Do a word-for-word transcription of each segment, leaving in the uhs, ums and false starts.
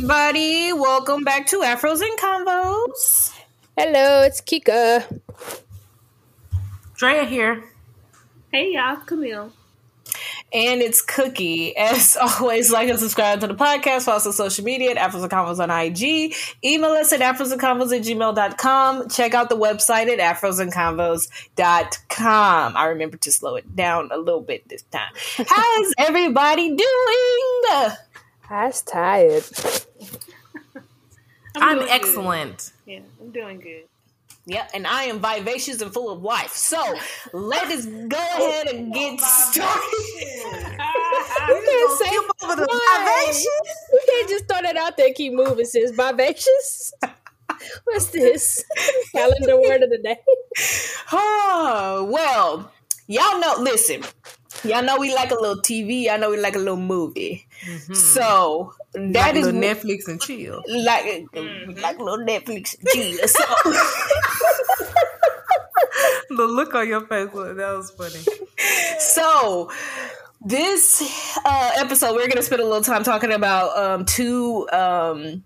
everybody. Welcome back to Afros and Convos. Hello, it's Kika. Drea here. Hey, y'all. Camille. And it's Cookie. As always, like and subscribe to the podcast. Follow us on social media at Afros and Convos on I G. Email us at afrosandconvos at gmail dot com. Check out the website at afrosandconvos dot com. I remember to slow it down a little bit this time. How's everybody doing? I was tired. I'm, I'm excellent. Good. Yeah, I'm doing good. Yeah, and I am vivacious and full of life. So let us go ahead and get started. You can't say vivacious. You can't just throw that out there and keep moving, sis. Vivacious? What's this? Calendar word of the day? Oh, well, y'all know, listen, y'all know we like a little T V. Y'all know we like a little movie. Mm-hmm. So that like is a little Netflix and chill. Like, mm-hmm. like a little Netflix and chill. So the look on your face, that was funny. So this uh, episode, we're going to spend a little time talking about um, two um,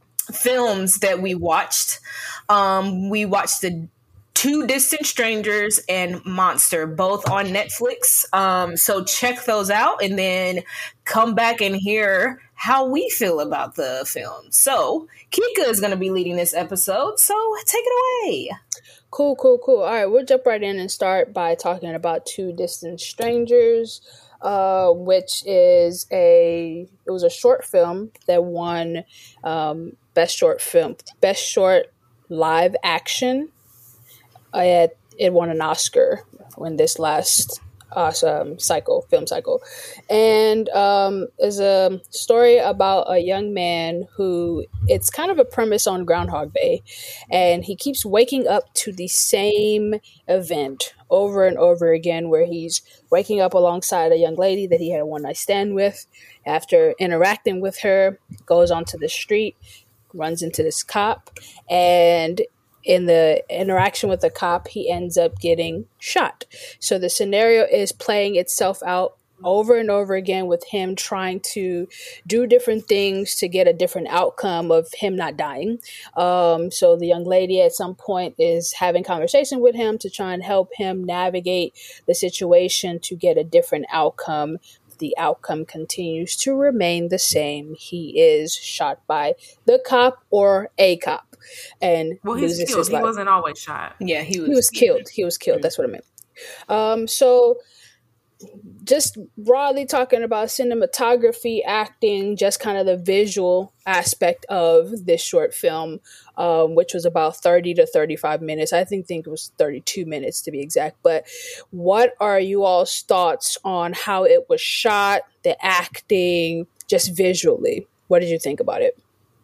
films that we watched. Um, we watched the Two Distant Strangers and Monster, both on Netflix. Um, so check those out and then come back and hear how we feel about the film. So Kika is going to be leading this episode, so take it away. Cool, cool, cool. All right, we'll jump right in and start by talking about Two Distant Strangers, uh, which is a it was a short film that won um, best short film, best short live action. Uh, it, it won an Oscar in this last awesome cycle, film cycle, and um, is a story about a young man who it's kind of a premise on Groundhog Day, and he keeps waking up to the same event over and over again, where he's waking up alongside a young lady that he had a one night stand with. After interacting with her, goes onto the street, runs into this cop, and in the interaction with the cop, he ends up getting shot. So the scenario is playing itself out over and over again with him trying to do different things to get a different outcome of him not dying. Um, so the young lady at some point is having conversation with him to try and help him navigate the situation to get a different outcome. The outcome continues to remain the same. He is shot by the cop or a cop. And well, he's killed. He wasn't always shot. Yeah, he was. He was killed. He was killed. That's what I meant. Um, so, just broadly talking about cinematography, acting, just kind of the visual aspect of this short film, um, which was about thirty to thirty-five minutes. I think think it was thirty-two minutes to be exact. But what are you all's thoughts on how it was shot, the acting, just visually? What did you think about it?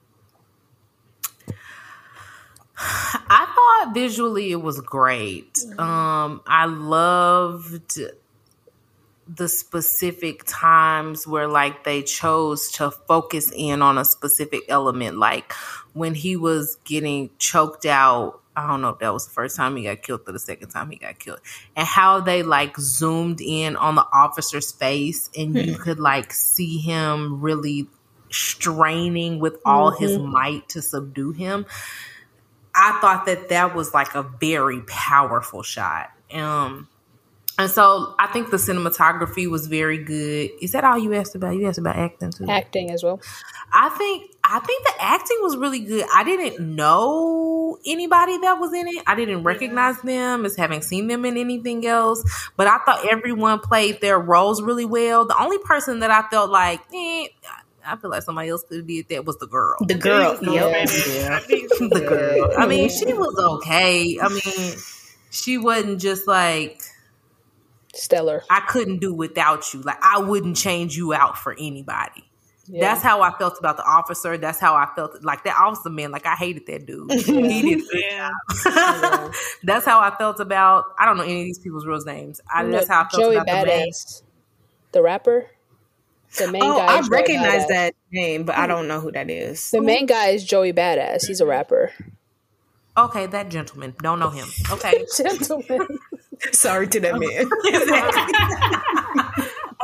I thought visually it was great. Um, I loved the specific times where like they chose to focus in on a specific element, like when he was getting choked out. I don't know if that was the first time he got killed or the second time he got killed, and how they like zoomed in on the officer's face and you could like see him really straining with all mm-hmm. his might to subdue him. I thought that that was like a very powerful shot. Um, and so I think the cinematography was very good. Is that all you asked about? You asked about acting too? Acting as well. I think I think the acting was really good. I didn't know anybody that was in it. I didn't recognize them as having seen them in anything else. But I thought everyone played their roles really well. The only person that I felt like, eh, I feel like somebody else could have did that was the girl. The girl. Yeah. yeah. The girl. I mean, she was okay. I mean, she wasn't just like stellar. I couldn't do without you. Like, I wouldn't change you out for anybody. Yeah. That's how I felt about the officer. That's how I felt. Like, that officer, man, like, I hated that dude. He did yeah. yeah. That's how I felt about, I don't know any of these people's real names. I, no, that's how I felt Joey about Badass. the man. The rapper. The main oh, guy I recognize Badass. that name, but I don't know who that is. The main guy is Joey Badass. He's a rapper. Okay, that gentleman. Don't know him. Okay. Gentleman. Sorry to that man.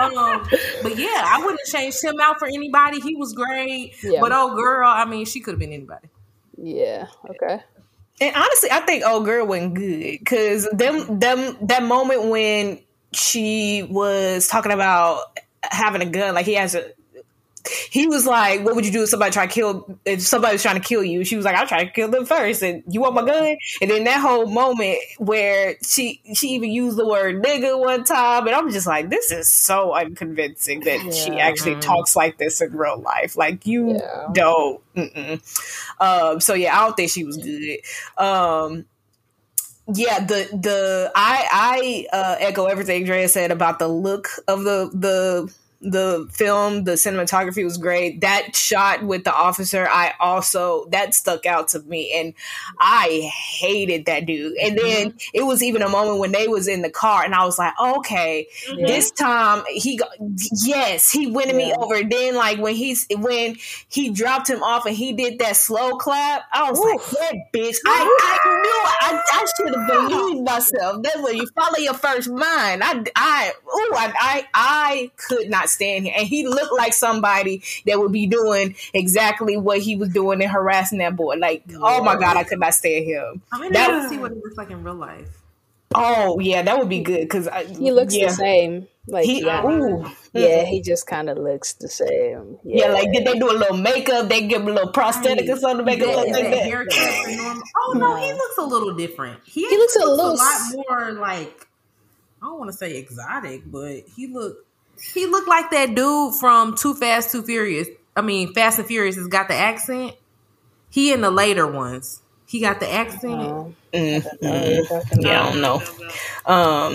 um, but yeah, I wouldn't have changed him out for anybody. He was great. Yeah. But oh girl, I mean, she could have been anybody. Yeah. Okay. And honestly, I think old girl went good because them them that moment when she was talking about having a gun, like he has a. He was like, "What would you do if somebody tried to kill? If somebody was trying to kill you?" She was like, "I'll try to kill them first. And you want my gun?" And then that whole moment where she she even used the word "nigga" one time, and I'm just like, "This is so unconvincing that Yeah. she actually talks like this in real life. Like you Yeah. don't." Mm-mm. Um, so yeah, I don't think she was good. Um, yeah, the the I I uh, echo everything Drea said about the look of the the. the film. The cinematography was great. That shot with the officer, I also, that stuck out to me, and I hated that dude. And then mm-hmm. it was even a moment when they was in the car, and I was like, okay, mm-hmm. this time he got, yes, he winning yeah. me over. Then like when he's when he dropped him off and he did that slow clap, I was Oof. like, that bitch, I, I knew I, I should have believed myself. That's when you follow your first mind. I I ooh, I I, I could not stand here, and he looked like somebody that would be doing exactly what he was doing and harassing that boy. Like, yeah. oh my god, I could not stand him. I mean, that, see what he looks like in real life. Oh yeah, that would be good because he looks yeah. the same. Like, he, yeah, ooh, yeah, he just kind of looks the same. Yeah. yeah, like did they do a little makeup? They give him a little prosthetic or something to make it look like that. Haircut normal. Oh no, he looks a little different. He, he looks, looks a little a lot more like, I don't want to say exotic, but he looked. He looked like that dude from Too Fast, Too Furious. I mean, Fast and Furious has got the accent. He in the later ones. He got the accent. Oh. Mm-hmm. Yeah, I don't know. Um,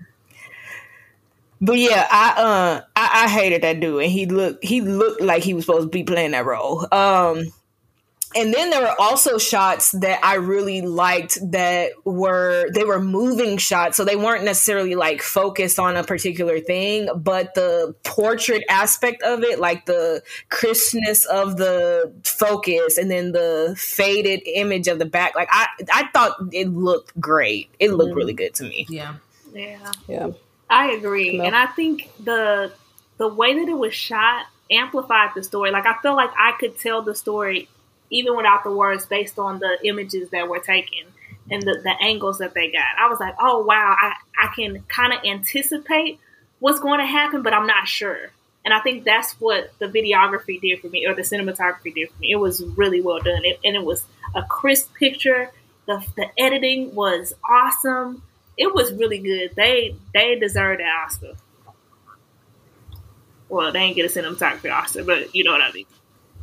but yeah, I uh, I, I hated that dude, and he looked he looked like he was supposed to be playing that role. Um, and then there were also shots that I really liked that were, they were moving shots. So they weren't necessarily like focused on a particular thing, but the portrait aspect of it, like the crispness of the focus and then the faded image of the back. Like I, I thought it looked great. It looked mm. really good to me. Yeah. Yeah. Yeah. I agree. And I think the, the way that it was shot amplified the story. Like I feel like I could tell the story even without the words, based on the images that were taken and the, the angles that they got. I was like, oh, wow, I, I can kind of anticipate what's going to happen, but I'm not sure. And I think that's what the videography did for me, or the cinematography did for me. It was really well done. It, and it was a crisp picture. The, the editing was awesome. It was really good. They they deserved that Oscar. Well, they didn't get a cinematography Oscar, but you know what I mean.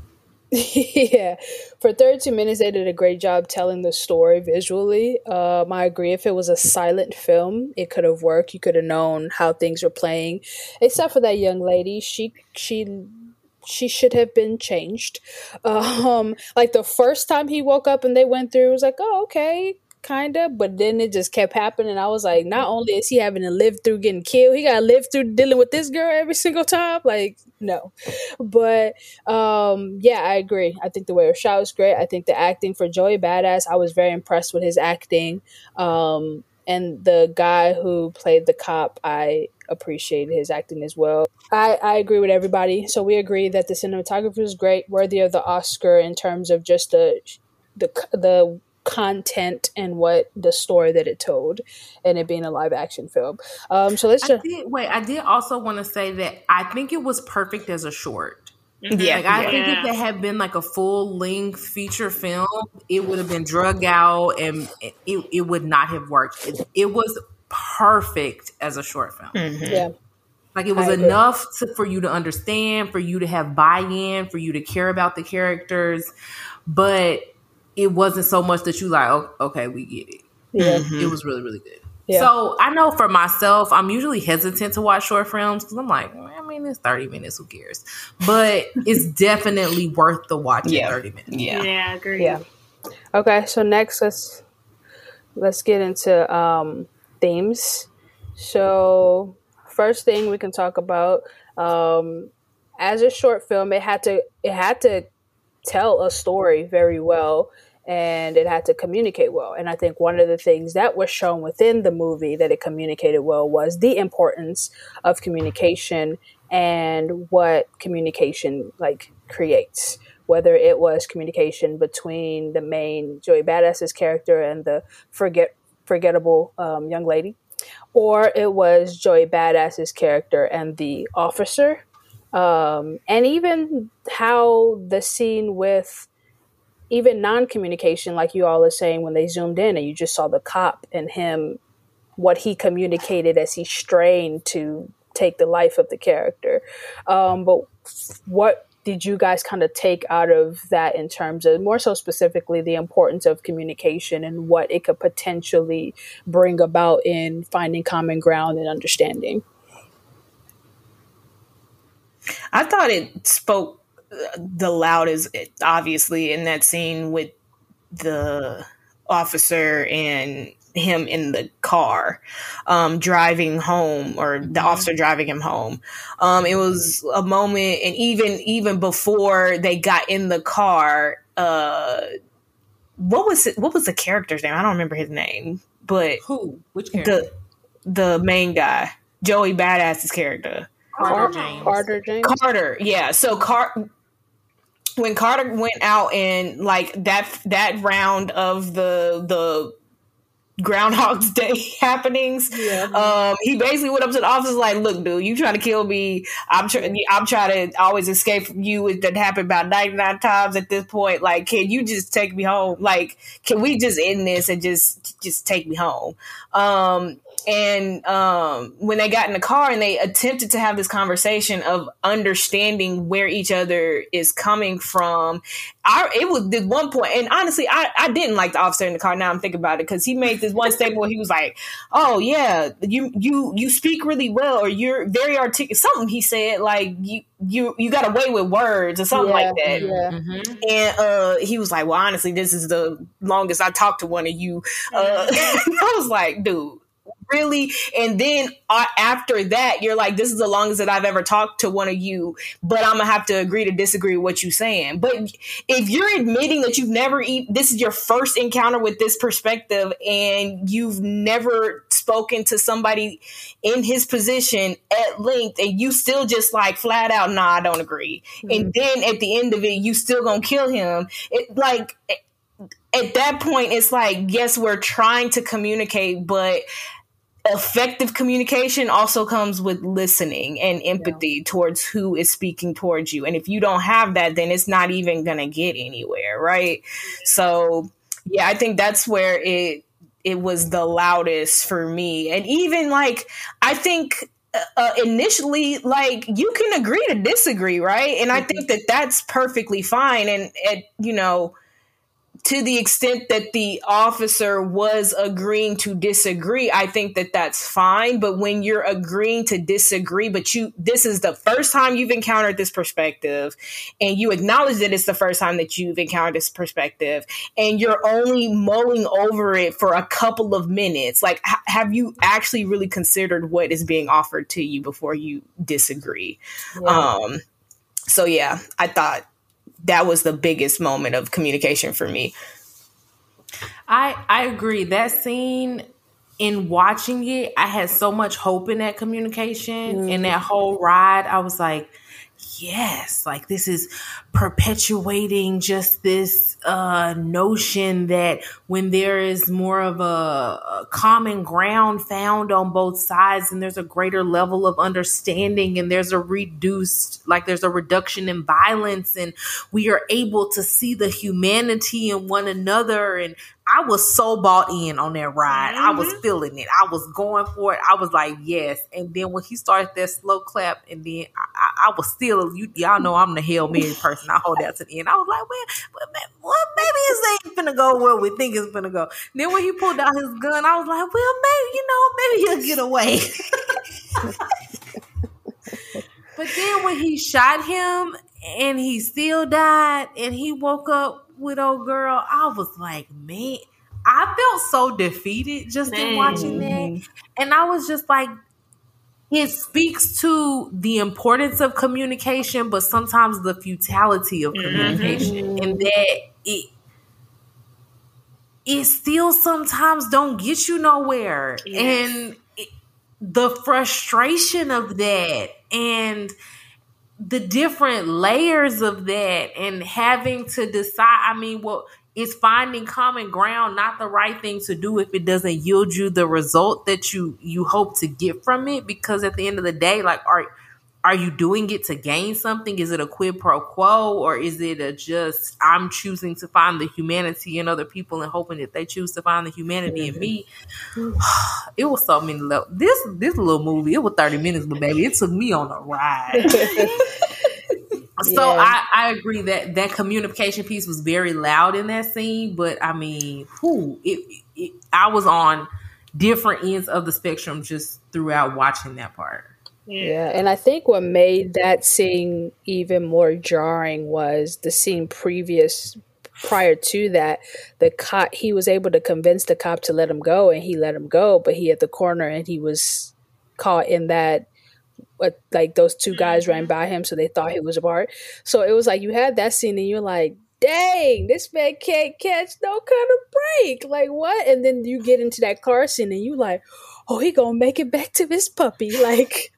Yeah, for thirty-two minutes they did a great job telling the story visually. um I agree, if it was a silent film it could have worked. You could have known how things were playing, except for that young lady. She she she should have been changed. Um like the first time he woke up and they went through, it was like, oh, okay, kind of, but then it just kept happening. I was like, not only is he having to live through getting killed, he gotta live through dealing with this girl every single time. Like, no. But um yeah, I agree. I think the way it was shot was great. I think the acting for Joey Badass, I was very impressed with his acting. Um and the guy who played the cop, I appreciated his acting as well. I, I agree with everybody. So we agree that the cinematography was great, worthy of the Oscar in terms of just the the the content and what the story that it told, and it being a live action film. Um, so let's just I did, wait. I did also want to say that I think it was perfect as a short. Yeah, like I yeah. think if it had been like a full length feature film, it would have been drug out and it, it would not have worked. It, it was perfect as a short film. Mm-hmm. Yeah. Like it was enough to, for you to understand, for you to have buy-in, for you to care about the characters, but it wasn't so much that you like, oh, okay, we get it. Yeah. Mm-hmm. It was really, really good. Yeah. So I know for myself, I'm usually hesitant to watch short films because I'm like, well, I mean, it's thirty minutes, who cares? But it's definitely worth the watching. Yeah. thirty minutes. Yeah, yeah, I agree. Yeah. Okay, so next let's let's get into um, themes. So first thing we can talk about, um, as a short film, it had to it had to tell a story very well. and it had to communicate well. And I think one of the things that was shown within the movie that it communicated well was the importance of communication and what communication like creates. Whether it was communication between the main Joey Badass's character and the forget forgettable um, young lady, or it was Joey Badass's character and the officer, um, and even how the scene with even non-communication, like you all are saying, when they zoomed in and you just saw the cop and him, what he communicated as he strained to take the life of the character. Um, but what did you guys kind of take out of that in terms of more so specifically the importance of communication and what it could potentially bring about in finding common ground and understanding? I thought it spoke the loudest, obviously, in that scene with the officer and him in the car, um, driving home, or the officer driving him home. Um, it was a moment, and even even before they got in the car, uh, what was it, what was the character's name? I don't remember his name, but who? Which character? The the main guy, Joey Badass's character, Carter James. Carter James. Carter, yeah. So Car. When Carter went out and like that that round of the the Groundhog's Day happenings, yeah. um, he basically went up to the officer like, "Look, dude, you trying to kill me? I'm trying. I'm trying to always escape from you. It that happened about ninety-nine times at this point. Like, can you just take me home? Like, can we just end this and just just take me home?" Um, And um, when they got in the car and they attempted to have this conversation of understanding where each other is coming from, I, it was this one point, and honestly, I, I didn't like the officer in the car. Now I'm thinking about it, because he made this one statement where he was like, "Oh yeah, you you you speak really well, or you're very articulate." Something he said like you you you got away with words or something yeah, like that. Yeah. Mm-hmm. And uh, he was like, "Well, honestly, this is the longest I talked to one of you." Uh, I was like, "Dude. Really?" And then uh, after that, you're like, "This is the longest that I've ever talked to one of you, but I'm gonna have to agree to disagree with what you're saying." But if you're admitting that you've never, e- this is your first encounter with this perspective, and you've never spoken to somebody in his position at length, and you still just like flat out, "Nah, I don't agree." Mm-hmm. And then at the end of it, you still gonna kill him. It like at that point, it's like, yes, we're trying to communicate, but effective communication also comes with listening and empathy yeah. towards who is speaking towards you. And if you don't have that, then it's not even going to get anywhere. Right. So, yeah, I think that's where it, it was the loudest for me. And even like, I think uh, initially, like, you can agree to disagree. Right. And mm-hmm. I think that that's perfectly fine. And, and, you know, to the extent that the officer was agreeing to disagree, I think that that's fine. But when you're agreeing to disagree, but you, this is the first time you've encountered this perspective, and you acknowledge that it's the first time that you've encountered this perspective, and you're only mulling over it for a couple of minutes, like, h- have you actually really considered what is being offered to you before you disagree? Yeah. Um, so yeah, I thought that was the biggest moment of communication for me. I I agree. That scene, in watching it, I had so much hope in that communication. Mm. And that whole ride, I was like, yes, like this is perpetuating just this uh, notion that when there is more of a, a common ground found on both sides, and there's a greater level of understanding, and there's a reduced, like there's a reduction in violence, and we are able to see the humanity in one another. And I was so bought in on that ride. Mm-hmm. I was feeling it. I was going for it. I was like, yes. And then when he started that slow clap, and then I, I, I was still, you, y'all know I'm the Hail Mary person. I hold that to the end. I was like, well, well maybe this ain't finna go where we think it's finna go. And then when he pulled out his gun, I was like, well, maybe, you know, maybe he'll get away. But then when he shot him and he still died and he woke up with old girl, I was like, man, I felt so defeated just man. in watching that. And I was just like, it speaks to the importance of communication, but sometimes the futility of communication, mm-hmm. and that it it still sometimes don't get you nowhere. Yes. And it, the frustration of that and the different layers of that and having to decide, I mean, well, is finding common ground not the right thing to do if it doesn't yield you the result that you, you hope to get from it? Because at the end of the day, like, are, are you doing it to gain something? Is it a quid pro quo, or is it a just, I'm choosing to find the humanity in other people and hoping that they choose to find the humanity mm-hmm. in me? It was so many levels. This, this little movie, it was thirty minutes, but baby, it took me on a ride. So yeah. I, I agree that that communication piece was very loud in that scene, but I mean, whew, it, it, I was on different ends of the spectrum just throughout watching that part. Yeah. yeah, and I think what made that scene even more jarring was the scene previous, prior to that, the cop, he was able to convince the cop to let him go, and he let him go, but he at the corner and he was caught in that. But like those two guys ran by him, so they thought he was a part. So it was like you had that scene, and you're like, "Dang, this man can't catch no kind of break." Like what? And then you get into that car scene, and you like, "Oh, he gonna make it back to his puppy." Like,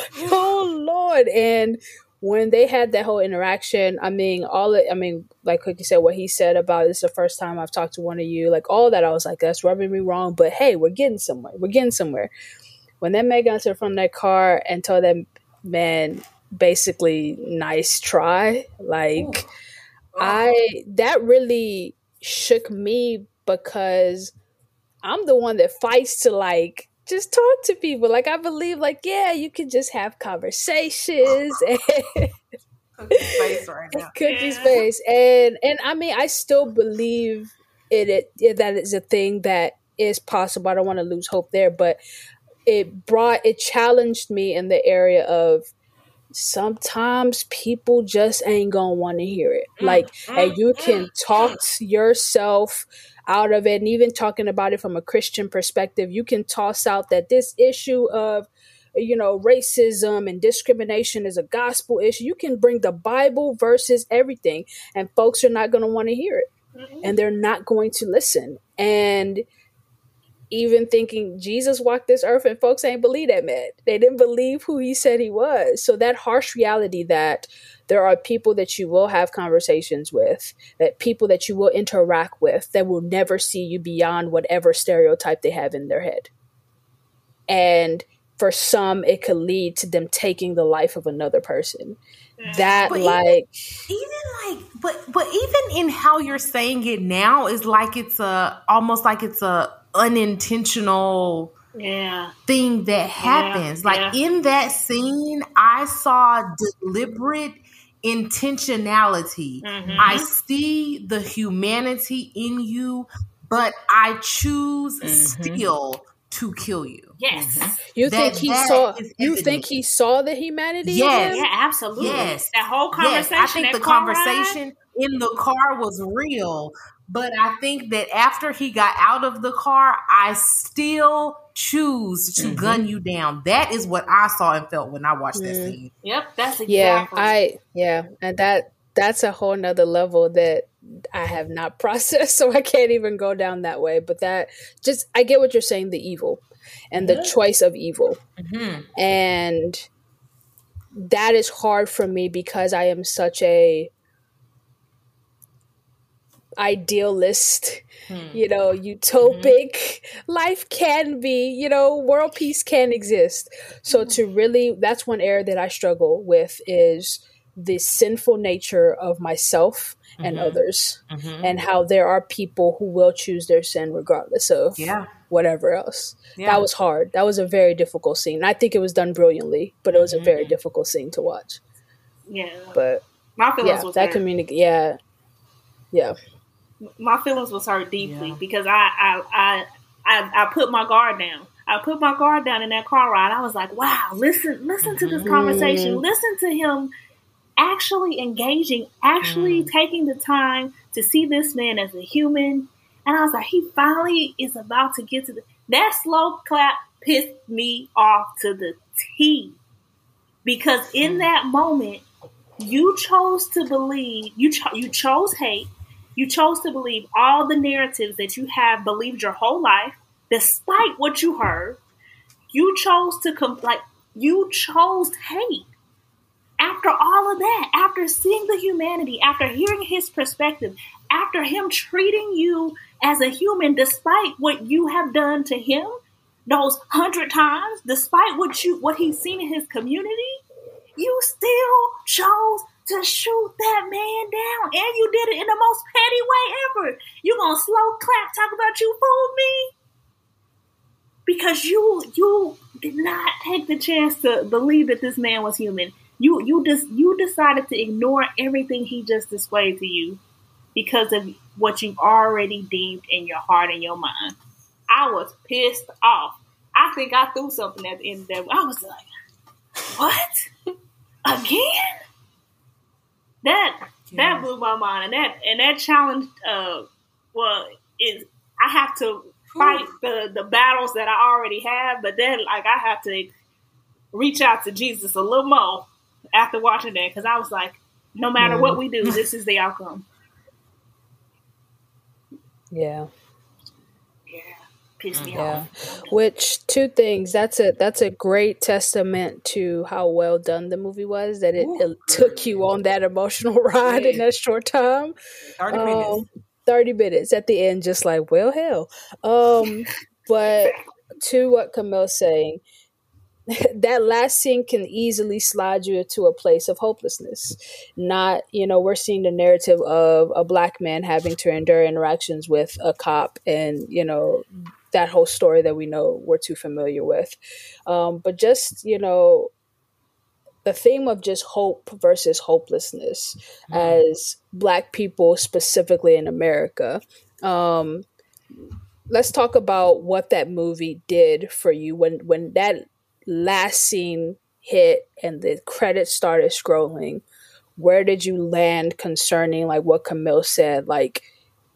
oh Lord! And when they had that whole interaction, I mean, all it, I mean, like Cookie said, what he said about this is the first time I've talked to one of you. Like all that, I was like, "That's rubbing me wrong." But hey, we're getting somewhere. We're getting somewhere. When that man got to the front of that car and told that man basically nice try, like oh. I that really shook me because I'm the one that fights to like just talk to people. Like I believe like, yeah, you can just have conversations and Cookie's face right now. Cookie's yeah. face. And and I mean I still believe it, it, it that is a thing that is possible. I don't want to lose hope there, but it brought, it challenged me in the area of sometimes people just ain't gonna want to hear it. Mm, like, mm, and you can mm, talk mm. yourself out of it. And even talking about it from a Christian perspective, you can toss out that this issue of, you know, racism and discrimination is a gospel issue. You can bring the Bible versus everything, and folks are not going to want to hear it. Mm-hmm. And they're not going to listen. And even thinking Jesus walked this earth and folks ain't believe that man. They didn't believe who he said he was. So that harsh reality that there are people that you will have conversations with, that people that you will interact with that will never see you beyond whatever stereotype they have in their head. And for some, it could lead to them taking the life of another person. That but like even, even like but but even in how you're saying it now is like it's a almost like it's a unintentional yeah. thing that happens. Yeah, like yeah. in that scene, I saw deliberate intentionality. Mm-hmm. I see the humanity in you, but I choose mm-hmm. still to kill you. Yes. Mm-hmm. You that, think he saw you think he saw the humanity? Yes. Yeah, absolutely. Yes. That whole conversation. Yes. I think the conversation ride? in the car was real. But I think that after he got out of the car, I still choose to mm-hmm. gun you down. That is what I saw and felt when I watched mm-hmm. that scene. Yep, that's exactly. Yeah, I yeah, and that that's a whole nother level that I have not processed, so I can't even go down that way. But that just I get what you're saying, the evil and the yeah. choice of evil. Mm-hmm. And that is hard for me because I am such a idealist, hmm. you know, utopic. Mm-hmm. Life can be, you know, world peace can exist. So mm-hmm. to really, that's one area that I struggle with is the sinful nature of myself mm-hmm. and others, mm-hmm. and how there are people who will choose their sin regardless of yeah. whatever else. Yeah. That was hard. That was a very difficult scene. I think it was done brilliantly, but it was mm-hmm. a very difficult scene to watch. Yeah. But my feelings yeah, was that community. Yeah. Yeah. My feelings was hurt deeply yeah. because I, I I I I put my guard down. I put my guard down in that car ride. I was like, wow, listen, listen to this conversation. Listen to him actually engaging, actually mm. taking the time to see this man as a human. And I was like, he finally is about to get to the, that slow clap pissed me off to the T. Because in that moment, you chose to believe, you cho- you chose hate, You chose to believe all the narratives that you have believed your whole life, despite what you heard. You chose to com- like you chose hate. After all of that, after seeing the humanity, after hearing his perspective, after him treating you as a human, despite what you have done to him those hundred times, despite what you what he's seen in his community, you still chose to shoot that man down, and you did it in the most petty way ever. You gonna slow clap, talk about you fooled me, because you you did not take the chance to believe that this man was human. You you just you decided to ignore everything he just displayed to you because of what you've already deemed in your heart and your mind. I was pissed off. I think I threw something at the end of that. I was like, what? Again? That yeah. that blew my mind, and that and that challenge. Uh, well, is I have to fight the the battles that I already have, but then like I have to reach out to Jesus a little more after watching that, because I was like, no matter yeah. what we do, this is the outcome. Yeah. Piss me yeah. off. Which two things? That's a that's a great testament to how well done the movie was. That it, it took you on that emotional ride yeah. in that short time. Thirty um, minutes. Thirty minutes at the end, just like well, hell. Um, but to what Camille's saying, that last scene can easily slide you into a place of hopelessness. Not, you know, we're seeing the narrative of a black man having to endure interactions with a cop, and you know. That whole story that we know we're too familiar with. Um, but just, you know, the theme of just hope versus hopelessness mm. as Black people, specifically in America. Um, let's talk about what that movie did for you when, when that last scene hit and the credits started scrolling. Where did you land concerning like what Camille said, like,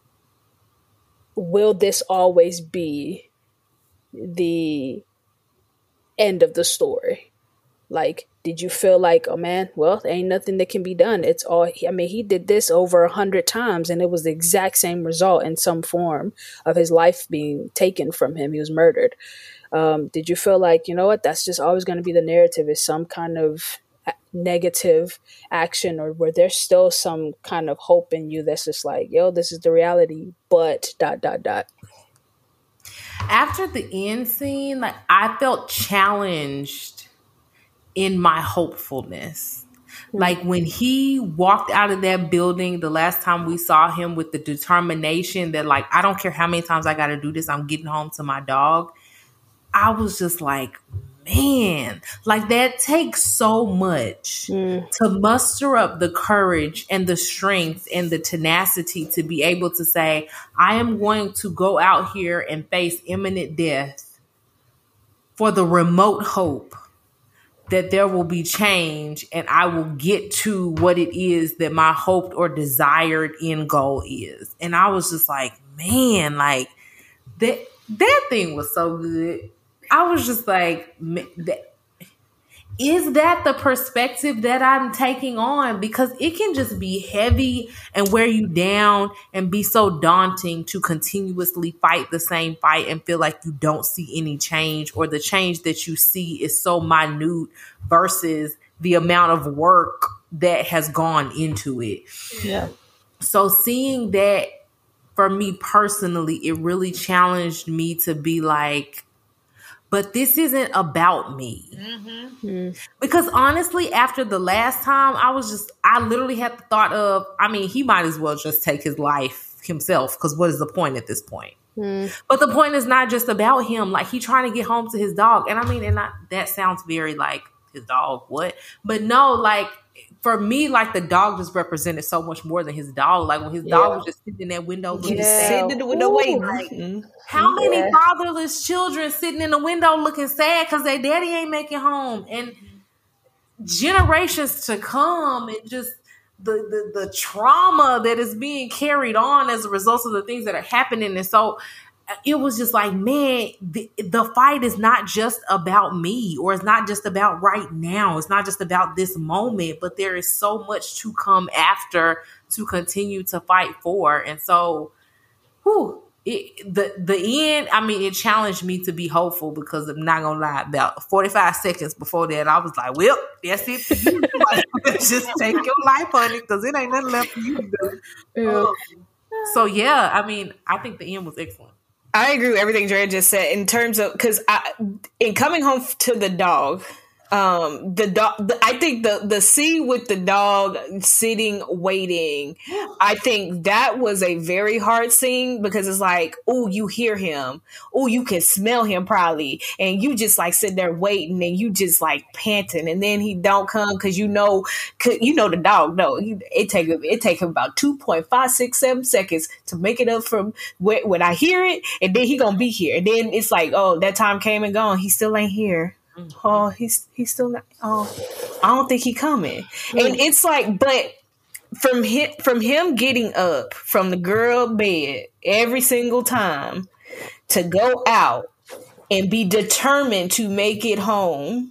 will this always be the end of the story? Like, did you feel like, oh man, well, there ain't nothing that can be done. It's all, I mean, he did this over a hundred times and it was the exact same result in some form of his life being taken from him. He was murdered. Um, did you feel like, you know what, that's just always going to be the narrative, is some kind of negative action, or where there's still some kind of hope in you that's just like, yo, this is the reality, but dot dot dot. After the end scene, like I felt challenged in my hopefulness. Mm-hmm. Like when he walked out of that building the last time we saw him, with the determination that like, I don't care how many times I got to do this, I'm getting home to my dog. I was just like, man, like that takes so much mm. to muster up the courage and the strength and the tenacity to be able to say, I am going to go out here and face imminent death for the remote hope that there will be change and I will get to what it is that my hoped or desired end goal is. And I was just like, man, like that, that thing was so good. I was just like, is that the perspective that I'm taking on? Because it can just be heavy and wear you down and be so daunting to continuously fight the same fight and feel like you don't see any change, or the change that you see is so minute versus the amount of work that has gone into it. Yeah. So seeing that, for me personally, it really challenged me to be like, but this isn't about me. Mm-hmm. Mm. Because honestly, after the last time, I was just, I literally had the thought of, I mean, he might as well just take his life himself, because what is the point at this point? Mm. But the point is not just about him. Like, he trying to get home to his dog. And I mean, and not, that sounds very like, his dog, what? But no, like, for me, like, the dog just represented so much more than his dog. Like, when his yeah. dog was just sitting in that window, looking yeah. sad. Sitting in the window waiting. Like, how many yeah. fatherless children sitting in the window looking sad because their daddy ain't making home? And generations to come, and just the, the, the trauma that is being carried on as a result of the things that are happening. And so it was just like, man, the, the fight is not just about me, or it's not just about right now. It's not just about this moment, but there is so much to come after to continue to fight for. And so, whew, it, the the end, I mean, it challenged me to be hopeful, because I'm not gonna lie, about forty-five seconds before that, I was like, well, that's it for you. Just take your life on it, because it ain't nothing left for you to do. Yeah. Um, so yeah, I mean, I think the end was excellent. I agree with everything Drea just said in terms of, because I, in coming home to the dog, um, the dog, the, I think the the scene with the dog sitting waiting, I think that was a very hard scene, because it's like, oh, you hear him, oh, you can smell him probably, and you just like sit there waiting, and you just like panting, and then he don't come, because you know, cause you know the dog. No, it take it take him about two point five six seven seconds to make it up from where, when I hear it, and then he gonna be here, and then it's like, oh, that time came and gone, he still ain't here. Oh, he's he's still not. Oh, I don't think he coming. Mm. And it's like, but from him, from him getting up from the girl bed every single time to go out and be determined to make it home,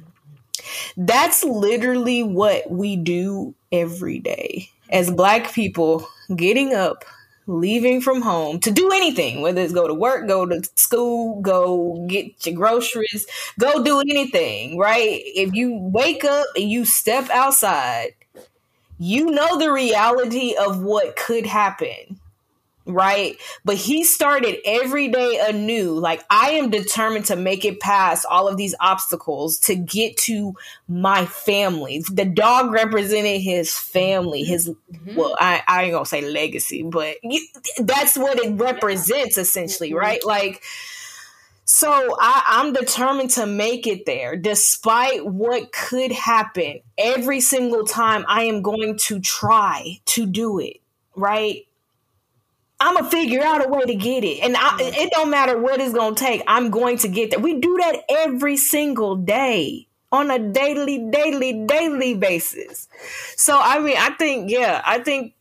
that's literally what we do every day as Black people, getting up, leaving from home to do anything, whether it's go to work, go to school, go get your groceries, go do anything, right? If you wake up and you step outside, you know the reality of what could happen, right? But he started every day anew. Like, I am determined to make it past all of these obstacles to get to my family. The dog represented his family, his, mm-hmm. well, I, I ain't gonna say legacy, but you, that's what it represents essentially, right? Like, so I, I'm determined to make it there despite what could happen. Every single time I am going to try to do it, right? I'm going to figure out a way to get it. And I, it don't matter what it's going to take. I'm going to get there. We do that every single day on a daily, daily, daily basis. So, I mean, I think, yeah, I think,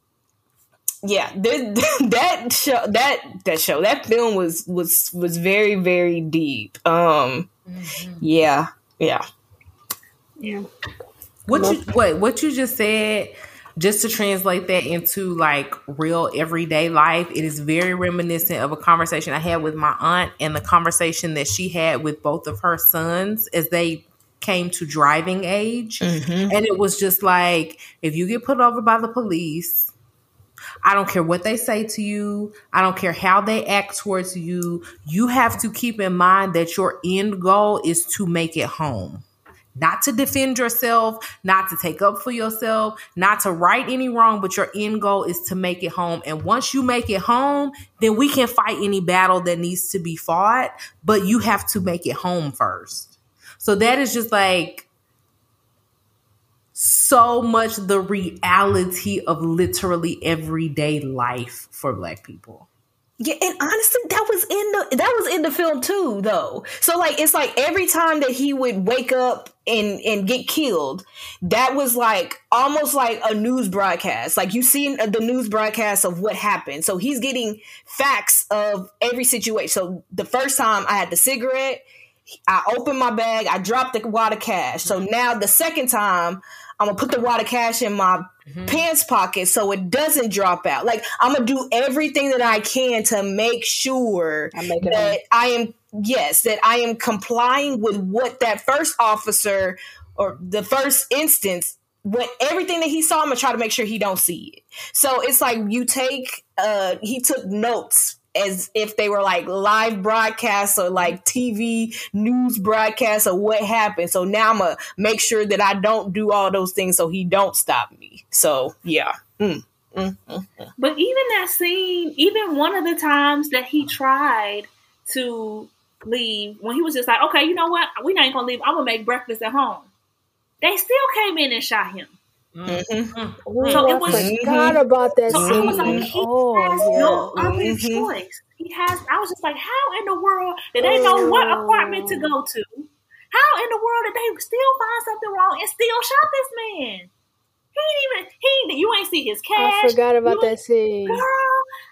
yeah, that, that show, that, that show, that film was, was, was very, very deep. Um, mm-hmm. Yeah. Yeah. Yeah. What you, what, what you just said, just to translate that into like real everyday life, it is very reminiscent of a conversation I had with my aunt and the conversation that she had with both of her sons as they came to driving age. Mm-hmm. And it was just like, if you get put over by the police, I don't care what they say to you. I don't care how they act towards you. You have to keep in mind that your end goal is to make it home. Not to defend yourself, not to take up for yourself, not to right any wrong, but your end goal is to make it home. And once you make it home, then we can fight any battle that needs to be fought, but you have to make it home first. So that is just like so much the reality of literally everyday life for Black people. Yeah, and honestly, that was in the that was in the film too, though. So like, it's like every time that he would wake up and and get killed, that was like almost like a news broadcast. Like, you seen the news broadcast of what happened. So he's getting facts of every situation. So the first time I had the cigarette, I opened my bag, I dropped the wad of cash. So now the second time, I'm going to put the wad of cash in my mm-hmm. pants pocket so it doesn't drop out. Like, I'm going to do everything that I can to make sure make that I am, yes, that I am complying with what that first officer or the first instance, what everything that he saw, I'm going to try to make sure he don't see it. So it's like you take, uh, he took notes as if they were like live broadcasts or like T V news broadcasts or what happened. So now I'm going to make sure that I don't do all those things so he don't stop me. So, yeah. Mm, mm, mm, mm. But even that scene, even one of the times that he tried to leave, when he was just like, okay, you know what? We're not going to leave. I'm going to make breakfast at home. They still came in and shot him. Mm-hmm. Oh, so it was, I forgot mm-hmm. about that so scene. I was like, he oh, has yeah. no other mm-hmm. choice. He has. I was just like, how in the world did they know what apartment to go to? How in the world did they still find something wrong and still shot this man? He didn't even. He you ain't see his cash. I forgot about that scene. Girl,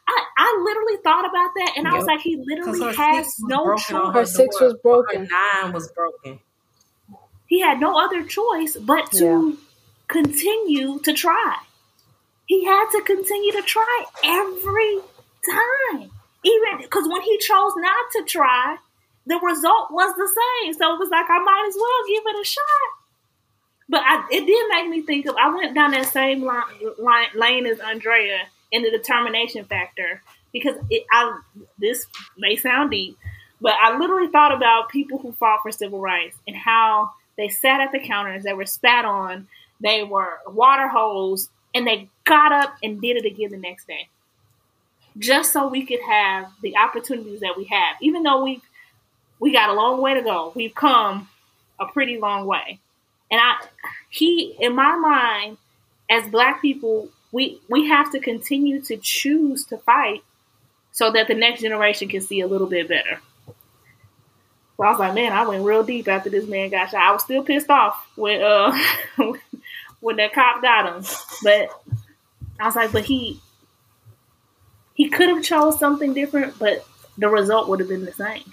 I, I literally thought about that, and yep. I was like, he literally has no choice. Her six was broken. Her nine was broken. He had no other choice but to yeah. continue to try. He had to continue to try every time. Even because when he chose not to try, the result was the same. So it was like, I might as well give it a shot. But I, it did make me think of, I went down that same line, line, lane as Andrea in the determination factor. Because it, I, this may sound deep, but I literally thought about people who fought for civil rights and how they sat at the counters, they were spat on, they were water hosed, and they got up and did it again the next day. Just so we could have the opportunities that we have. Even though we we got a long way to go. We've come a pretty long way. And I, he, in my mind, as Black people, we, we have to continue to choose to fight so that the next generation can see a little bit better. So I was like, man, I went real deep after this man got shot. I was still pissed off when uh when that cop got him. But I was like, but he he could have chose something different, but the result would have been the same.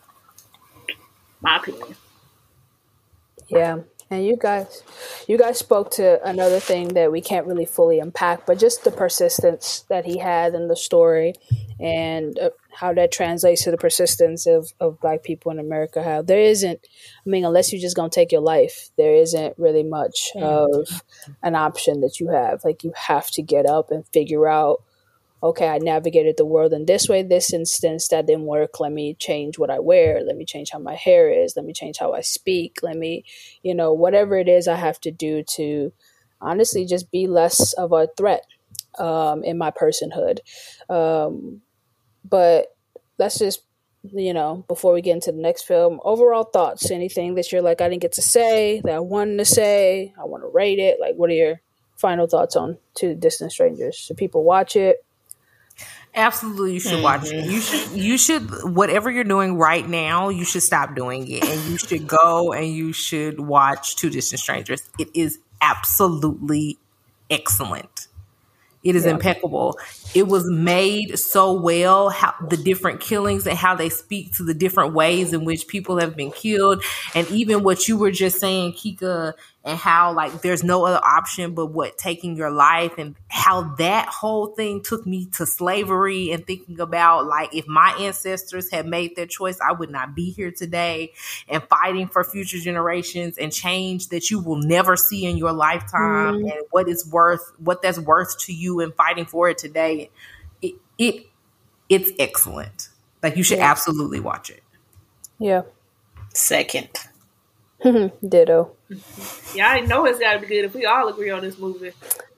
My opinion. Yeah. And you guys, you guys spoke to another thing that we can't really fully unpack, but just the persistence that he had in the story and uh, how that translates to the persistence of, of Black people in America. How there isn't, I mean, unless you're just going to take your life, there isn't really much of an option that you have. Like, you have to get up and figure out, okay, I navigated the world in this way, this instance, that didn't work. Let me change what I wear. Let me change how my hair is. Let me change how I speak. Let me, you know, whatever it is I have to do to honestly just be less of a threat um, in my personhood. Um, but let's just, you know, before we get into the next film, overall thoughts, anything that you're like, I didn't get to say, that I wanted to say, I want to rate it. Like, what are your final thoughts on Two Distant Strangers? Should people watch it? Absolutely, you should mm-hmm. watch it. You should, you should, whatever you're doing right now, you should stop doing it, and you should go and you should watch Two Distant Strangers. It is absolutely excellent. It is yeah. impeccable. It was made so well, how the different killings and how they speak to the different ways in which people have been killed. And even what you were just saying, Kika, and how like there's no other option but what taking your life, and how that whole thing took me to slavery, and thinking about like if my ancestors had made their choice, I would not be here today, and fighting for future generations and change that you will never see in your lifetime, mm-hmm. and what is worth, what that's worth to you, and fighting for it today. It, it it's excellent. Like, you should yeah. absolutely watch it. Yeah. Second. Ditto. Yeah, I know it's got to be good if we all agree on this movie.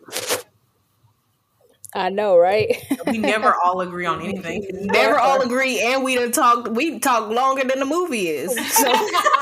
I know, right? We never all agree on anything. Never all agree, and we done talk. We talk longer than the movie is. So.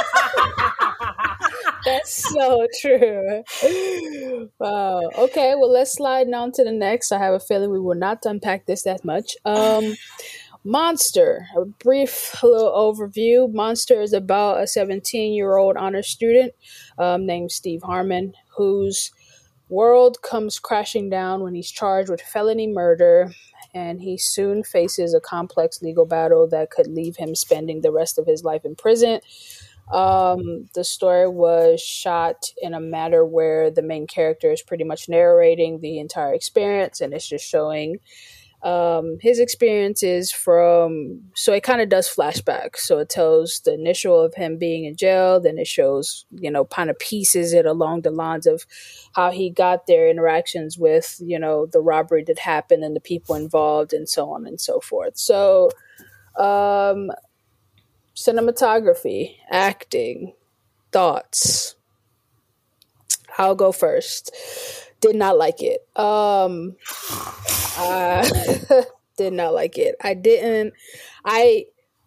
That's so true. Wow. Okay, well, let's slide on to the next. I have a feeling we will not unpack this that much. Um, Monster. A brief little overview. Monster is about a seventeen-year-old honor student um, named Steve Harmon, whose world comes crashing down when he's charged with felony murder, and he soon faces a complex legal battle that could leave him spending the rest of his life in prison. Um, the story was shot in a manner where the main character is pretty much narrating the entire experience, and it's just showing um, his experiences from, so it kind of does flashbacks. So it tells the initial of him being in jail, then it shows, you know, kind of pieces it along the lines of how he got there, interactions with, you know, the robbery that happened and the people involved, and so on and so forth. So, um, cinematography, acting, thoughts. I'll go first. Did not like it. Um, I did not like it. I didn't. I.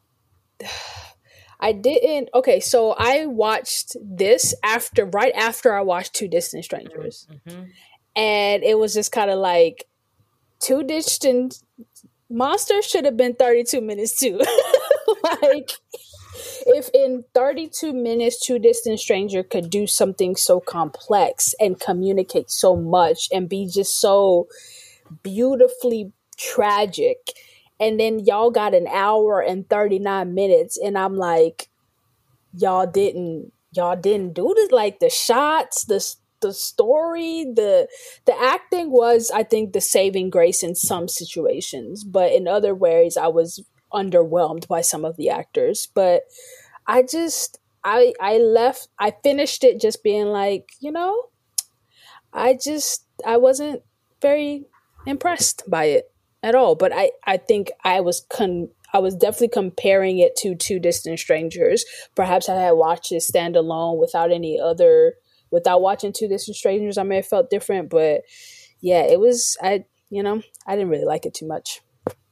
I didn't. Okay, so I watched this after, right after I watched Two Distant Strangers, mm-hmm. and it was just kind of like Two Distant Monster should have been thirty-two minutes too. Like, if in thirty-two minutes Two Distant Stranger could do something so complex and communicate so much and be just so beautifully tragic. And then y'all got an hour and thirty-nine minutes. And I'm like, y'all didn't, y'all didn't do this. Like the shots, the, the story, the, the acting was, I think, the saving grace in some situations. But in other ways, I was underwhelmed by some of the actors. But I just, I, I left, I finished it just being like, you know, I just, I wasn't very impressed by it at all. But I, I think I was con I was definitely comparing it to Two Distant Strangers. Perhaps I had watched it standalone without any other, without watching Two Distant Strangers, I may have felt different. But yeah, it was, I, you know, I didn't really like it too much.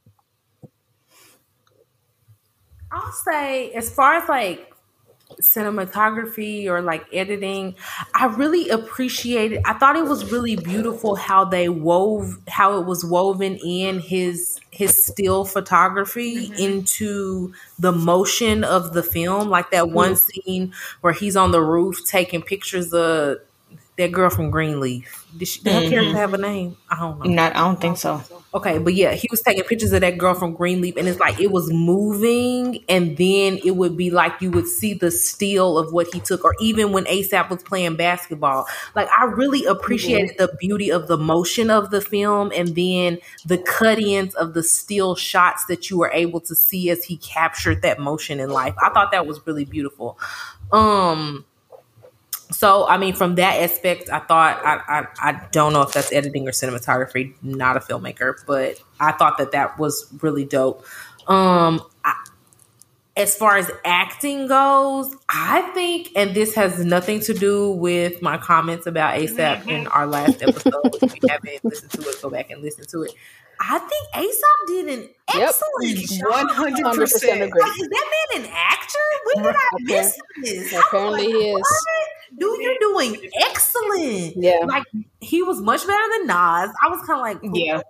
I'll say, as far as like cinematography or like editing, I really appreciated, I thought it was really beautiful how they wove, how it was woven in his his still photography mm-hmm. into the motion of the film. Like that one mm-hmm. scene where he's on the roof taking pictures of that girl from Greenleaf. Did she did mm-hmm. her character have a name? I don't know. Not, I don't think so. Okay, but yeah, he was taking pictures of that girl from Greenleaf, and it's like it was moving, and then it would be like you would see the still of what he took, or even when ASAP was playing basketball. Like I really appreciated mm-hmm. the beauty of the motion of the film, and then the cut-ins of the still shots that you were able to see as he captured that motion in life. I thought that was really beautiful. Um. So, I mean, from that aspect, I thought, I, I I don't know if that's editing or cinematography, not a filmmaker, but I thought that that was really dope. Um, I, as far as acting goes, I think, and this has nothing to do with my comments about ASAP in our last episode. If you haven't listened to it, go back and listen to it. I think ASAP did an excellent yep. job. one hundred percent agree. Like, is that man an actor? When did I miss this? Apparently like, he is. Dude, you're doing excellent. Yeah. Like, he was much better than Nas. I was kind of like, cool. Yeah.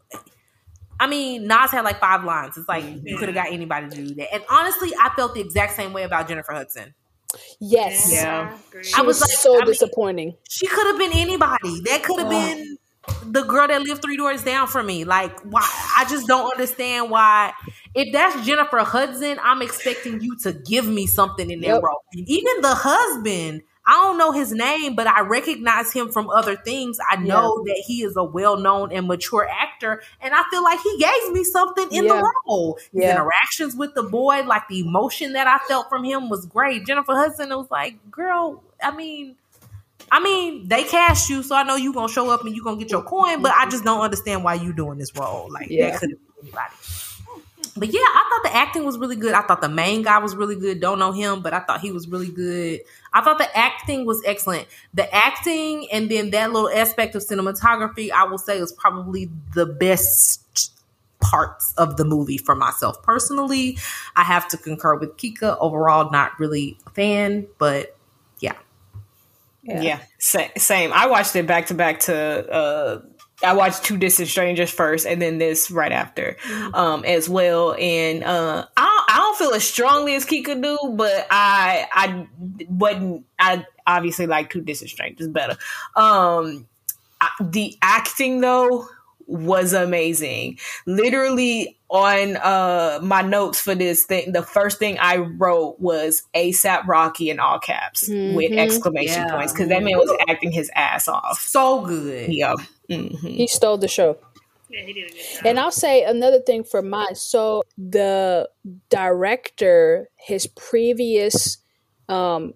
I mean, Nas had like five lines. It's like, you could have got anybody to do that. And honestly, I felt the exact same way about Jennifer Hudson. Yes. Yeah. She I was, was like, so I disappointing. Mean, she could have been anybody. That could have oh. been the girl that lived three doors down from me. Like, why? I just don't understand why. If that's Jennifer Hudson, I'm expecting you to give me something in that yep. role. Even the husband, I don't know his name, but I recognize him from other things. I know yeah. that he is a well-known and mature actor, and I feel like he gave me something in yeah. the role. His yeah. interactions with the boy, like the emotion that I felt from him was great. Jennifer Hudson, it was like, girl, I mean... I mean, they cast you, so I know you're going to show up and you're going to get your coin, but I just don't understand why you doing this role. Like, yeah. that could have been anybody. But yeah, I thought the acting was really good. I thought the main guy was really good. Don't know him, but I thought he was really good. I thought the acting was excellent. The acting and then that little aspect of cinematography, I will say, was probably the best parts of the movie for myself. Personally, I have to concur with Kika. Overall, not really a fan, but yeah. Yeah, yeah same, same. I watched it back to back to, uh, I watched Two Distant Strangers first and then this right after mm-hmm. um, as well. And uh, I, don't, I don't feel as strongly as Kika do, but I I wasn't, I obviously like Two Distant Strangers better. Um, I, the acting though was amazing. Literally on uh, my notes for this thing, the first thing I wrote was ASAP Rocky in all caps mm-hmm. with exclamation yeah. points, because that man was acting his ass off. So good. Yeah. Mm-hmm. He stole the show. Yeah, he did a good job. And I'll say another thing for mine. So the director, his previous um,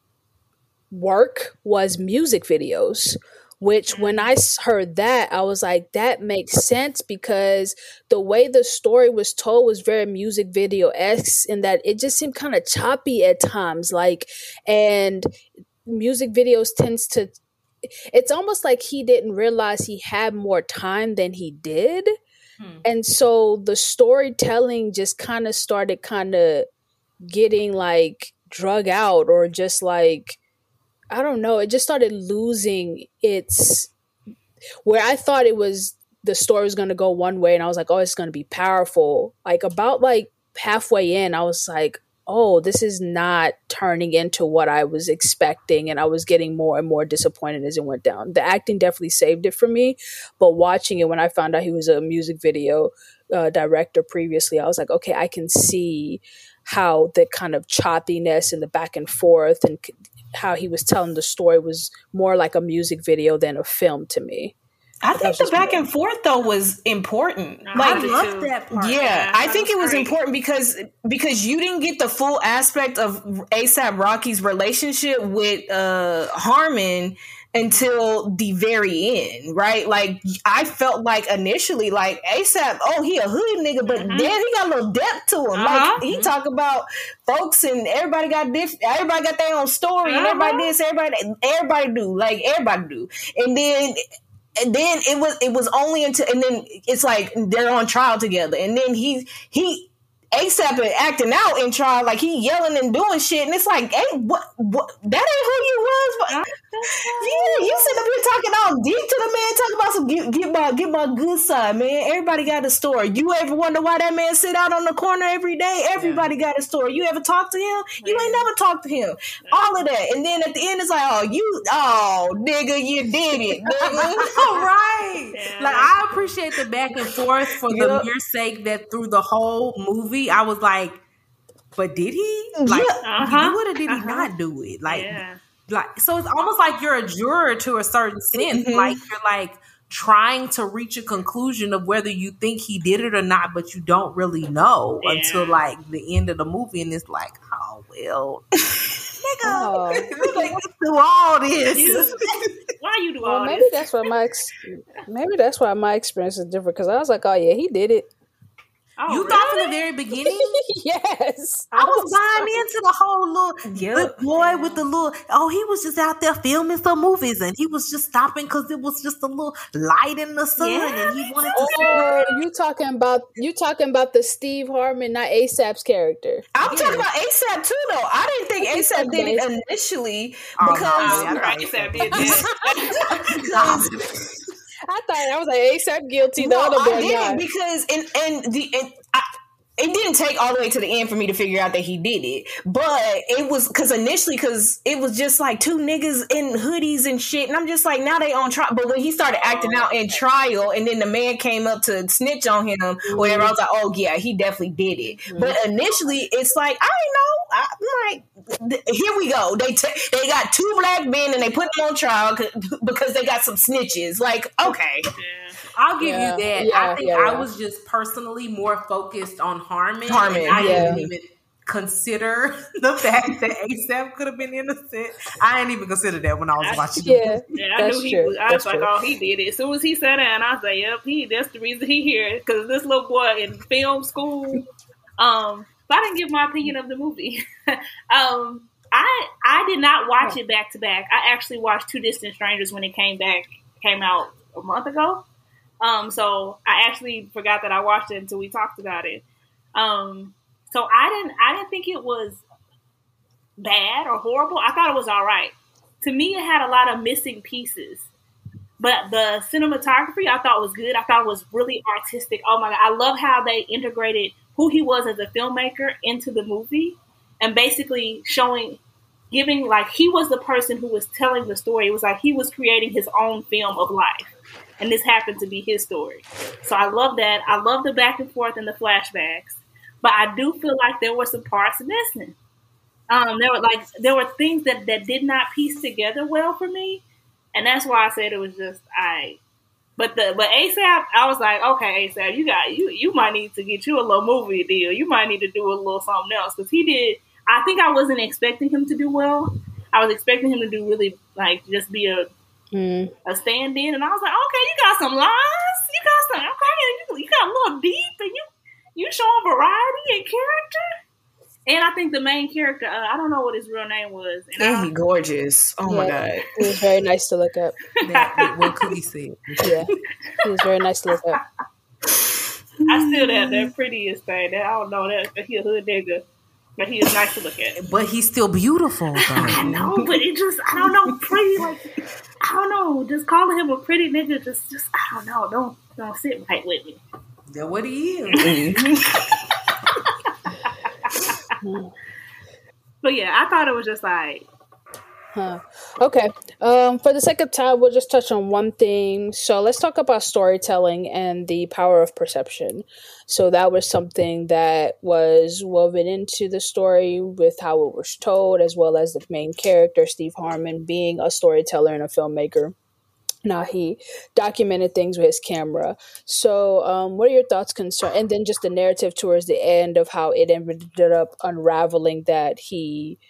work was music videos. Which when I heard that, I was like, that makes sense, because the way the story was told was very music video-esque, in that it just seemed kind of choppy at times. Like, and music videos tends to, it's almost like he didn't realize he had more time than he did. Hmm. And so the storytelling just kind of started kind of getting like drug out, or just like, I don't know. It just started losing its, where I thought it was, the story was going to go one way, and I was like, oh, it's going to be powerful. Like about like halfway in, I was like, oh, this is not turning into what I was expecting. And I was getting more and more disappointed as it went down. The acting definitely saved it for me. But watching it, when I found out he was a music video uh, director previously, I was like, okay, I can see how the kind of choppiness and the back and forth and c- how he was telling the story was more like a music video than a film to me. I think the back and forth though was important. No, like, I love that part. Yeah, yeah I think it was great. important because because you didn't get the full aspect of ASAP Rocky's relationship with uh, Harmon until the very end, right? Like, I felt like initially, like, ASAP, oh, he a hood nigga, but mm-hmm. then he got a little depth to him. Uh-huh. Like, he mm-hmm. talk about folks and everybody got different, everybody got their own story, uh-huh. and everybody this, everybody, everybody do, like, everybody do. And then... And then it was it was only until and then it's like they're on trial together, and then he he ASAP acting out in trial, like he yelling and doing shit, and it's like, hey, what, what that ain't who you was, but yeah, you sit up here talking all deep to the man, talking about some get, get my get my good side, man. Everybody got a story. You ever wonder why that man sit out on the corner every day? Everybody yeah. got a story. You ever talk to him? You ain't never talked to him. All of that, and then at the end, it's like, oh, you, oh, nigga, you did it, nigga. Right. Yeah. Like, I appreciate the back and forth for yep. the mere sake that through the whole movie, I was like, but did he? Like, yeah. uh-huh. did he do it or did uh-huh. he not do it? Like, yeah. like, so it's almost like you're a juror to a certain sense. Mm-hmm. Like, you're like trying to reach a conclusion of whether you think he did it or not, but you don't really know yeah. until like the end of the movie, and it's like, oh well, nigga, oh. like, do all this. Why you do well, all maybe this? That's why my ex- maybe that's why my experience is different, because I was like, oh yeah, he did it. Oh, you really? thought from the very beginning? Yes. I was buying into the whole little yep. boy with the little, oh, he was just out there filming some movies and he was just stopping because it was just a little light in the sun yeah. and he wanted to oh, you talking about you talking about the Steve Harmon, not ASAP's character. I'm yeah. talking about ASAP too, though. I didn't think ASAP did it initially oh, because no, I thought ASAP did that. I thought I was like ASAP guilty. The no, other I boy didn't not. because and and the and I, it didn't take all the way to the end for me to figure out that he did it, but it was because initially because it was just like two niggas in hoodies and shit, and I'm just like, now they on trial. But when he started acting out in trial, and then the man came up to snitch on him, mm-hmm. whatever, I was like, oh yeah, he definitely did it. Mm-hmm. But initially, it's like I don't know. I'm like, here we go. They t- they got two black men and they put them on trial because they got some snitches. Like, okay. Yeah. I'll give yeah. you that. Yeah, I think yeah, I yeah. was just personally more focused on Harmon. Harmon, and I yeah. didn't even consider the fact that ASAP could have been innocent. I didn't even consider that when I was I, watching yeah, the movie. Yeah, I that's knew he true. was. I that's was like, true. oh, he did it. As soon as he said that, and I was like, yep, he. That's the reason he here. Because this little boy in film school. Um, but I didn't give my opinion of the movie. um. I I did not watch it back to back. I actually watched Two Distant Strangers when it came back, came out a month ago. Um, so I actually forgot that I watched it until we talked about it. Um, so I didn't I didn't think it was bad or horrible. I thought it was all right. To me, it had a lot of missing pieces, but the cinematography I thought was good. I thought it was really artistic. Oh my God, I love how they integrated who he was as a filmmaker into the movie. And basically showing, giving, like, he was the person who was telling the story. It was like he was creating his own film of life. And this happened to be his story. So I love that. I love the back and forth and the flashbacks. But I do feel like there were some parts missing. Um, there were, like, there were things that, that did not piece together well for me. And that's why I said it was just, I... But the but ASAP, I was like, okay, ASAP, you got you you might need to get you a little movie deal. You might need to do a little something else, because he did. I think I wasn't expecting him to do well. I was expecting him to do really like just be a mm. a stand-in, and I was like, okay, you got some lines, you got some okay, you, you got a little deep, and you you showing variety and character. And I think the main character, uh, I don't know what his real name was. And Ain't he gorgeous? Oh, yeah, my God. It was very nice to look up. That, what could he say? Yeah. It was very nice to look up. I still have that prettiest thing. That, I don't know. That he a hood nigga. But he is nice to look at. But he's still beautiful, though. I know, but it just, I don't know, pretty, like, I don't know. Just calling him a pretty nigga, just, just I don't know. Don't, don't sit right with me. That's what he is. But yeah, I thought it was just like. Huh. Okay. Um, for the sake of time, we'll just touch on one thing. So let's talk about storytelling and the power of perception. So that was something that was woven into the story with how it was told, as well as the main character, Steve Harmon, being a storyteller and a filmmaker. Now he documented things with his camera. So um, what are your thoughts concern? And then just the narrative towards the end of how it ended up unraveling that he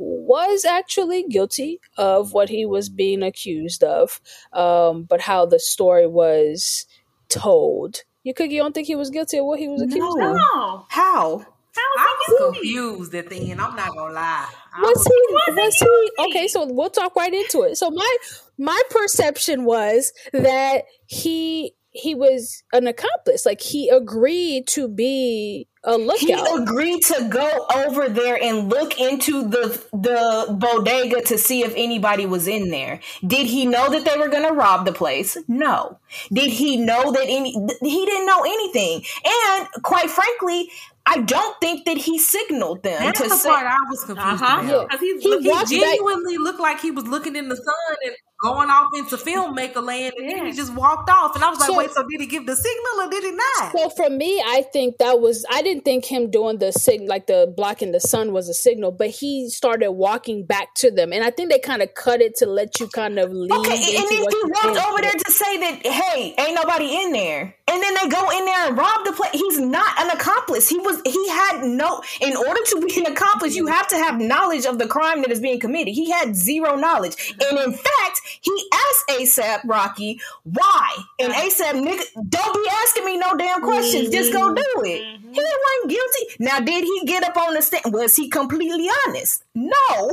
was actually guilty of what he was being accused of, um, but how the story was told. You could, you don't think he was guilty of what he was accused no. of? No. How? I was confused at the end. I'm not gonna lie. I Was was, he? Was he? Okay, so we'll talk right into it. So my my perception was that he he was an accomplice. Like he agreed to be a lookout. He agreed to go over there and look into the the bodega to see if anybody was in there. Did he know that they were going to rob the place? No. Did he know that any? He didn't know anything. And quite frankly, I don't think that he signaled them. That's to the say, part I was confused Uh-huh. about. Because he's He looking. watched He back- genuinely looked like he was looking in the sun and going off into filmmaker land, and then he Yeah. just walked off. And I was like, So- wait, so did he give the signal or did he not? So for me, I think that was, I didn't think him doing the sig, like the blocking the sun was a signal, but he started walking back to them. And I think they kind of cut it to let you kind of lead okay, into and then what he you walked think. over there to say that, hey, ain't nobody in there. And then they go in there and rob the place. He's not an accomplice. He was, he had no, in order to be an accomplice, you have to have knowledge of the crime that is being committed. He had zero knowledge. And in fact, he asked ASAP Rocky, why? And ASAP, nigga, don't be asking me no damn questions. Just go do it. He wasn't guilty. Now, did he get up on the stand? Was he completely honest? No.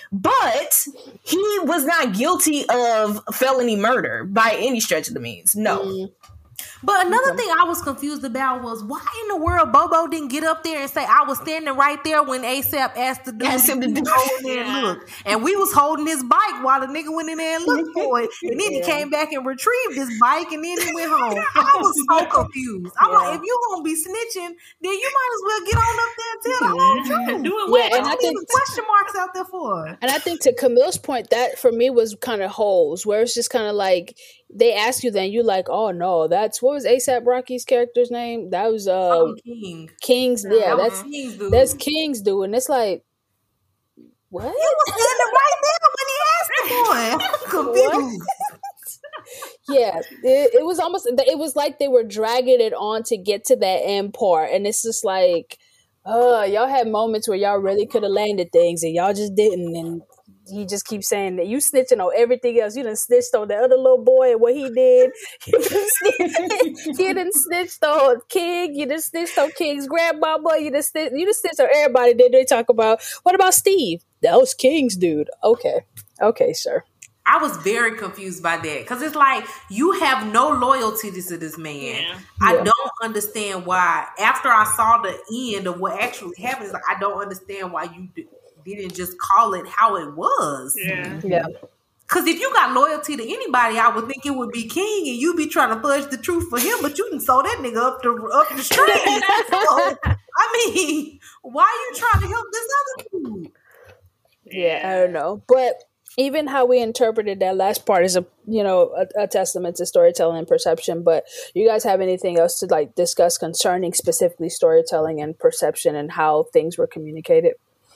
But he was not guilty of felony murder by any stretch of the means. No. Mm. But another thing I was confused about was why in the world Bobo didn't get up there and say, I was standing right there when ASAP asked the dude Asked him to do go in there and Yeah. look. And we was holding his bike while the nigga went in there and looked for it. And then he Yeah. came back and retrieved his bike and then he went home. I was so confused. I'm Yeah. like, if you gonna be snitching, then you might as well get on up there and tell the whole truth. Do it Yeah, well. and I What think- these question marks out there for? And I think to Camille's point, that for me was kind of holes, where it's just kind of like they ask you, then you're like, oh no, that's what was ASAP Rocky's character's name? That was uh Oh, King. King's. Yeah, That was that's King's dude. that's King's dude, and it's like, what? He was standing right there when he asked the boy. I'm confused. Yeah, it, it was almost. It was like they were dragging it on to get to that end part, and it's just like, uh, y'all had moments where y'all really could have landed things, and y'all just didn't, and. He just keeps saying that you snitching on everything else. You done snitched on the other little boy and what he did. You done snitched, you done snitched on King. You done snitched on King's grandmama. You done snitched, you done snitched on everybody. Then they talk about, what about Steve? That was King's dude. Okay. Okay, sir. I was very confused by that because it's like you have no loyalty to this man. Yeah. I Yeah. don't understand why. After I saw the end of what actually happened, it's like I don't understand why you d- didn't just call it how it was. Yeah. Yeah. Because if you got loyalty to anybody, I would think it would be King, and you be trying to fudge the truth for him, but you can sow that nigga up the up the street. So, I mean, why are you trying to help this other dude? Yeah, I don't know. But even how we interpreted that last part is a you know a, a testament to storytelling and perception. But you guys have anything else to like discuss concerning specifically storytelling and perception and how things were communicated?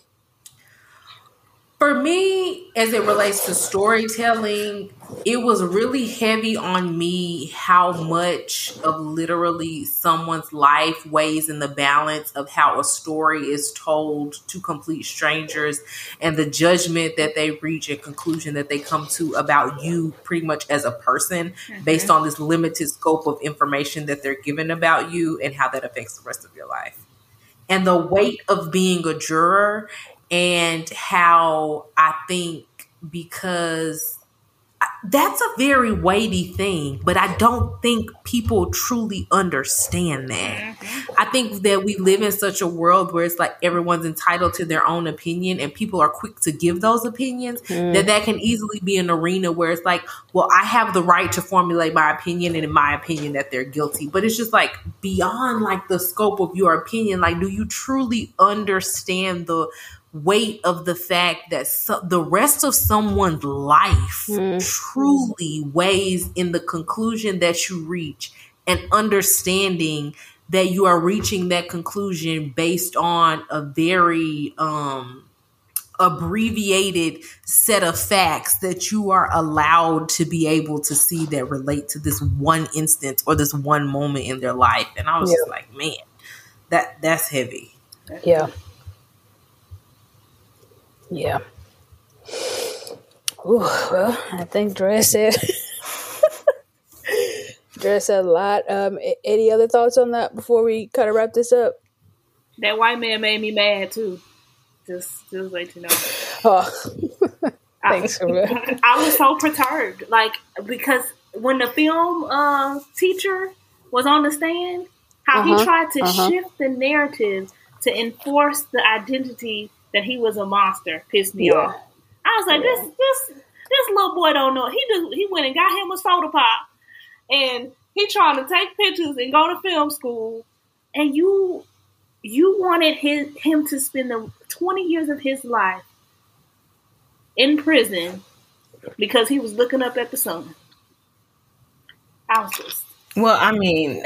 For me, as it relates to storytelling, it was really heavy on me how much of literally someone's life weighs in the balance of how a story is told to complete strangers and the judgment that they reach and conclusion that they come to about you pretty much as a person mm-hmm. based on this limited scope of information that they're given about you and how that affects the rest of your life. And the weight of being a juror and how I think because that's a very weighty thing, but I don't think people truly understand that. Mm-hmm. I think that we live in such a world where it's like everyone's entitled to their own opinion and people are quick to give those opinions mm. that that can easily be an arena where it's like, well, I have the right to formulate my opinion and in my opinion that they're guilty. But it's just like beyond like the scope of your opinion. Like, do you truly understand the weight of the fact that so, the rest of someone's life mm. truly weighs in the conclusion that you reach, and understanding that you are reaching that conclusion based on a very um, abbreviated set of facts that you are allowed to be able to see that relate to this one instance or this one moment in their life. And I was yeah. just like, man, that that's heavy. Yeah. Yeah. Ooh, well, I think Dre said Dre said a lot. Um, any other thoughts on that before we kind of wrap this up? That white man made me mad too. Just, just let you know. Oh, thanks. I, I was so perturbed, like because when the film uh, teacher was on the stand, how uh-huh, he tried to uh-huh. shift the narrative to enforce the identity that he was a monster pissed me yeah. off. I was like, yeah. this, this, this little boy don't know. He just he went and got him a soda pop, and he trying to take pictures and go to film school, and you, you wanted his him to spend the twenty years of his life in prison because he was looking up at the sun. I was just well, I mean.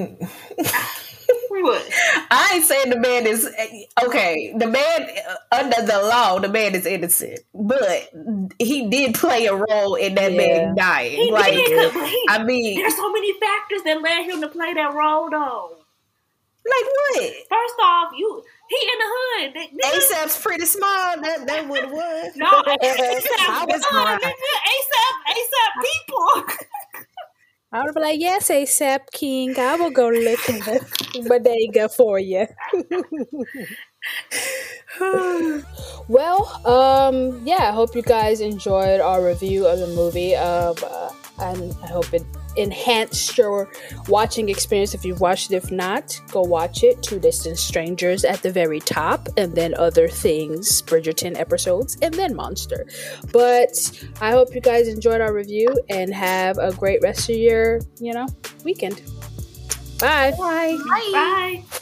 What? I ain't saying the man is okay. The man, under the law, the man is innocent, but he did play a role in that yeah. man dying. He like, did, he, I mean, there's so many factors that led him to play that role, though. Like what? First off, you he in the hood. ASAP's pretty small. That that what it was. No, ASAP, I was uh, ASAP, ASAP people. I would be like, yes, ASAP King. I will go look in the bodega for you. Well, um, yeah, I hope you guys enjoyed our review of the movie. Um, uh, and I hope it enhanced your watching experience. If you've watched it, if not, go watch it. Two Distant Strangers at the very top, and then Other Things, Bridgerton episodes, and then Monster. But I hope you guys enjoyed our review and have a great rest of your, you know, weekend. Bye. Bye. Bye. Bye.